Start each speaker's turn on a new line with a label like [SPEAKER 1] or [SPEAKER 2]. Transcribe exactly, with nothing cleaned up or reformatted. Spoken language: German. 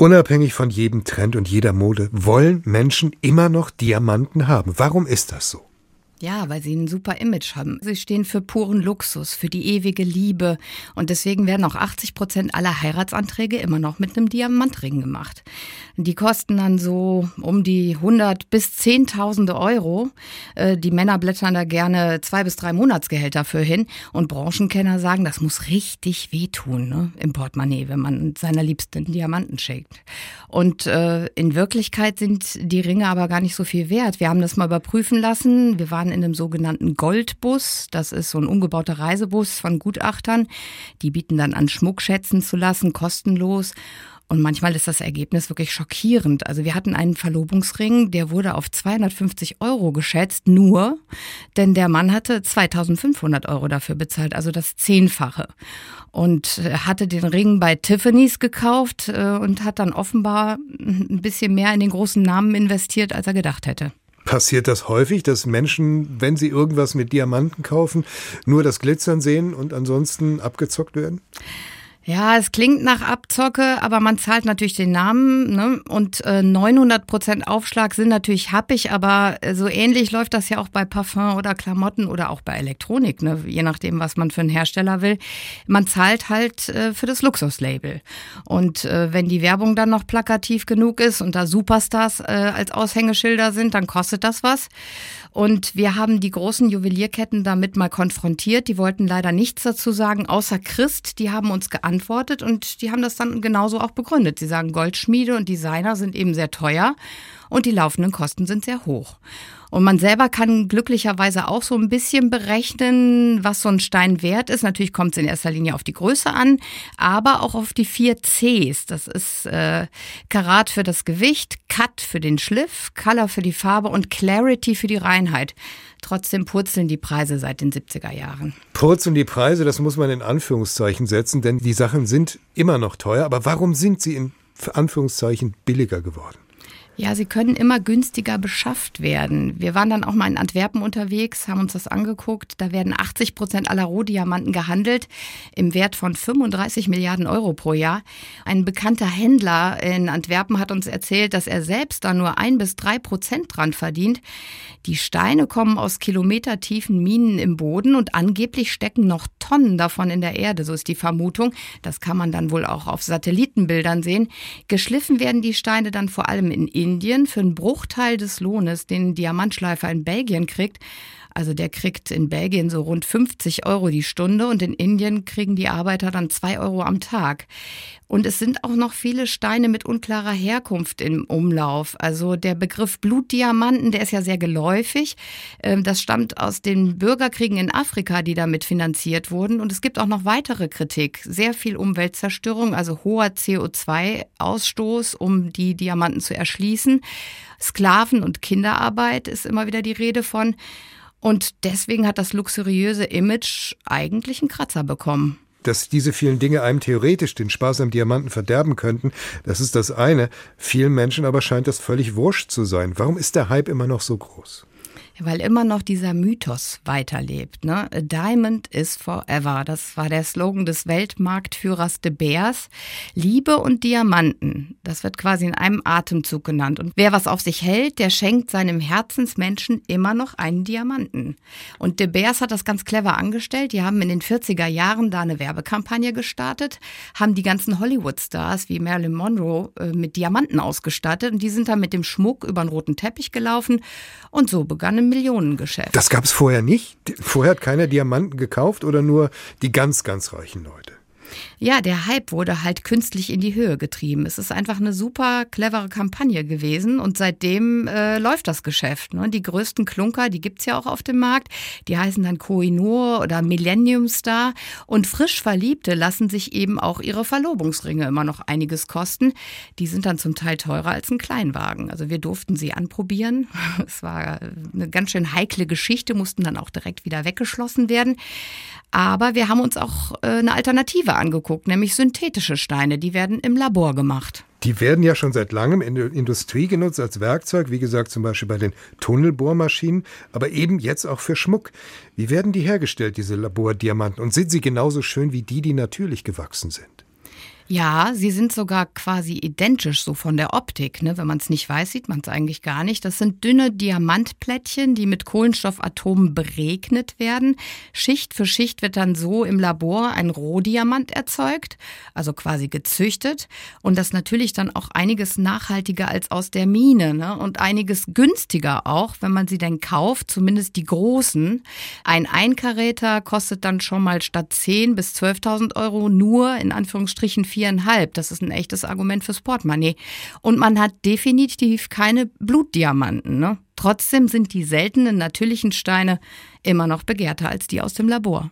[SPEAKER 1] Unabhängig von jedem Trend und jeder Mode wollen Menschen immer noch Diamanten haben. Warum ist das so?
[SPEAKER 2] Ja, weil sie ein super Image haben. Sie stehen für puren Luxus, für die ewige Liebe. Und deswegen werden auch achtzig Prozent aller Heiratsanträge immer noch mit einem Diamantring gemacht. Die kosten dann so um die hundert bis zehntausende Euro. Die Männer blättern da gerne zwei bis drei Monatsgehälter für hin. Und Branchenkenner sagen, das muss richtig wehtun, ne, im Portemonnaie, wenn man seiner Liebsten Diamanten schenkt. Und äh, in Wirklichkeit sind die Ringe aber gar nicht so viel wert. Wir haben das mal überprüfen lassen. Wir waren in einem sogenannten Goldbus. Das ist so ein umgebauter Reisebus von Gutachtern. Die bieten dann an, Schmuck schätzen zu lassen, kostenlos. Und manchmal ist das Ergebnis wirklich schockierend. Also wir hatten einen Verlobungsring, der wurde auf zweihundertfünfzig Euro geschätzt, nur, denn der Mann hatte zweitausendfünfhundert Euro dafür bezahlt, also das Zehnfache. Und hatte den Ring bei Tiffany's gekauft und hat dann offenbar ein bisschen mehr in den großen Namen investiert, als er gedacht hätte.
[SPEAKER 1] Passiert das häufig, dass Menschen, wenn sie irgendwas mit Diamanten kaufen, nur das Glitzern sehen und ansonsten abgezockt werden?
[SPEAKER 2] Ja, es klingt nach Abzocke, aber man zahlt natürlich den Namen, ne? Und äh, neunhundert Prozent Aufschlag sind natürlich happig, aber so ähnlich läuft das ja auch bei Parfum oder Klamotten oder auch bei Elektronik, ne? Je nachdem, was man für einen Hersteller will. Man zahlt halt äh, für das Luxuslabel. Und äh, wenn die Werbung dann noch plakativ genug ist und da Superstars äh, als Aushängeschilder sind, dann kostet das was. Und wir haben die großen Juwelierketten damit mal konfrontiert. Die wollten leider nichts dazu sagen, außer Christ. Die haben uns geantwortet und die haben das dann genauso auch begründet. Sie sagen, Goldschmiede und Designer sind eben sehr teuer und die laufenden Kosten sind sehr hoch. Und man selber kann glücklicherweise auch so ein bisschen berechnen, was so ein Stein wert ist. Natürlich kommt es in erster Linie auf die Größe an, aber auch auf die vier Cs. Das ist äh, Karat für das Gewicht, Cut für den Schliff, Color für die Farbe und Clarity für die Reinheit. Trotzdem purzeln die Preise seit den siebziger Jahren.
[SPEAKER 1] Purzeln die Preise, das muss man in Anführungszeichen setzen, denn die Sachen sind immer noch teuer. Aber warum sind sie in Anführungszeichen billiger geworden?
[SPEAKER 2] Ja, sie können immer günstiger beschafft werden. Wir waren dann auch mal in Antwerpen unterwegs, haben uns das angeguckt. Da werden achtzig Prozent aller Rohdiamanten gehandelt im Wert von fünfunddreißig Milliarden Euro pro Jahr. Ein bekannter Händler in Antwerpen hat uns erzählt, dass er selbst da nur ein bis drei Prozent dran verdient. Die Steine kommen aus kilometertiefen Minen im Boden und angeblich stecken noch Tonnen davon in der Erde, so ist die Vermutung. Das kann man dann wohl auch auf Satellitenbildern sehen. Geschliffen werden die Steine dann vor allem in Indien für einen Bruchteil des Lohnes, den ein Diamantschleifer in Belgien kriegt. Also der kriegt in Belgien so rund fünfzig Euro die Stunde und in Indien kriegen die Arbeiter dann zwei Euro am Tag. Und es sind auch noch viele Steine mit unklarer Herkunft im Umlauf. Also der Begriff Blutdiamanten, der ist ja sehr geläufig. Das stammt aus den Bürgerkriegen in Afrika, die damit finanziert wurden. Und es gibt auch noch weitere Kritik. Sehr viel Umweltzerstörung, also hoher C O zwei Ausstoß, um die Diamanten zu erschließen. Sklaven- und Kinderarbeit ist immer wieder die Rede von. Und deswegen hat das luxuriöse Image eigentlich einen Kratzer bekommen.
[SPEAKER 1] Dass diese vielen Dinge einem theoretisch den Spaß am Diamanten verderben könnten, das ist das eine. Vielen Menschen aber scheint das völlig wurscht zu sein. Warum ist der Hype immer noch so groß?
[SPEAKER 2] Weil immer noch dieser Mythos weiterlebt, ne? A diamond is forever. Das war der Slogan des Weltmarktführers De Beers. Liebe und Diamanten, das wird quasi in einem Atemzug genannt. Und wer was auf sich hält, der schenkt seinem Herzensmenschen immer noch einen Diamanten. Und De Beers hat das ganz clever angestellt. Die haben in den vierziger Jahren da eine Werbekampagne gestartet, haben die ganzen Hollywood-Stars wie Marilyn Monroe äh, mit Diamanten ausgestattet. Und die sind dann mit dem Schmuck über den roten Teppich gelaufen. Und so begann ein Millionengeschäft.
[SPEAKER 1] Das gab es vorher nicht? Vorher hat keiner Diamanten gekauft oder nur die ganz, ganz reichen Leute?
[SPEAKER 2] Ja, der Hype wurde halt künstlich in die Höhe getrieben. Es ist einfach eine super clevere Kampagne gewesen und seitdem äh, läuft das Geschäft. Ne? Die größten Klunker, die gibt's ja auch auf dem Markt, die heißen dann Koh-i-Noor oder Millennium Star und frisch Verliebte lassen sich eben auch ihre Verlobungsringe immer noch einiges kosten. Die sind dann zum Teil teurer als ein Kleinwagen. Also wir durften sie anprobieren. Es war eine ganz schön heikle Geschichte, mussten dann auch direkt wieder weggeschlossen werden. Aber wir haben uns auch äh, eine Alternative angeguckt, nämlich synthetische Steine. Die werden im Labor gemacht.
[SPEAKER 1] Die werden ja schon seit langem in der Industrie genutzt als Werkzeug, wie gesagt zum Beispiel bei den Tunnelbohrmaschinen, aber eben jetzt auch für Schmuck. Wie werden die hergestellt, diese Labordiamanten? Und sind sie genauso schön wie die, die natürlich gewachsen sind?
[SPEAKER 2] Ja, sie sind sogar quasi identisch, so von der Optik. Ne? Wenn man es nicht weiß, sieht man es eigentlich gar nicht. Das sind dünne Diamantplättchen, die mit Kohlenstoffatomen beregnet werden. Schicht für Schicht wird dann so im Labor ein Rohdiamant erzeugt, also quasi gezüchtet. Und das natürlich dann auch einiges nachhaltiger als aus der Mine, ne? Und einiges günstiger auch, wenn man sie denn kauft, zumindest die großen. Ein Einkaräter kostet dann schon mal statt zehn bis zwölftausend Euro nur in Anführungsstrichen viereinhalb. Das ist ein echtes Argument fürs Portemonnaie. Und man hat definitiv keine Blutdiamanten, ne? Trotzdem sind die seltenen natürlichen Steine immer noch begehrter als die aus dem Labor.